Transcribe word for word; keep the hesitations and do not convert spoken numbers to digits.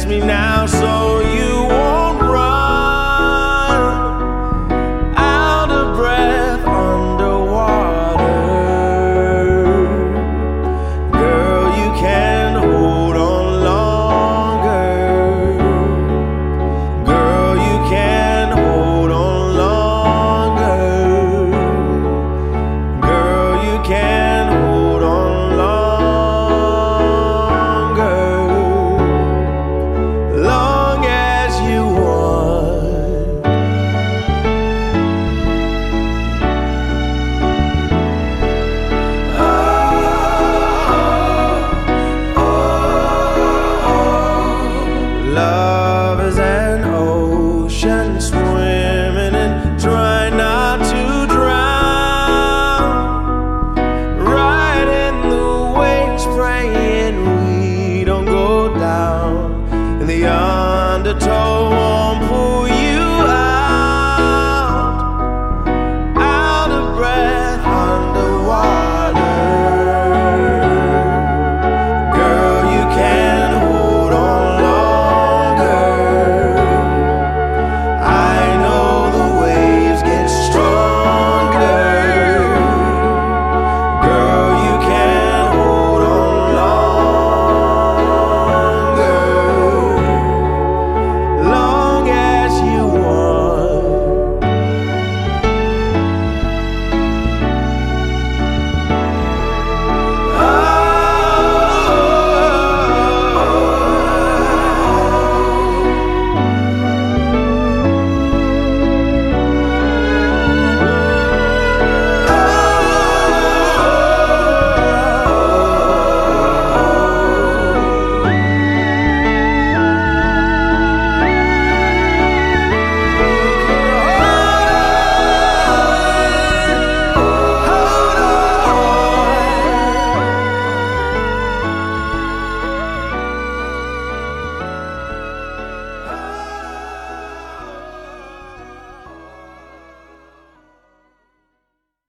kiss me now so you won't run out of breath underwater. Girl, you can hold on longer. Girl, you can hold on longer. Girl, you can hold on longer. Long as you want. Oh, oh, oh. Love is an ocean, swimming and try not to drown. Right in the waves, praying we don't go down. And the undertow won't pull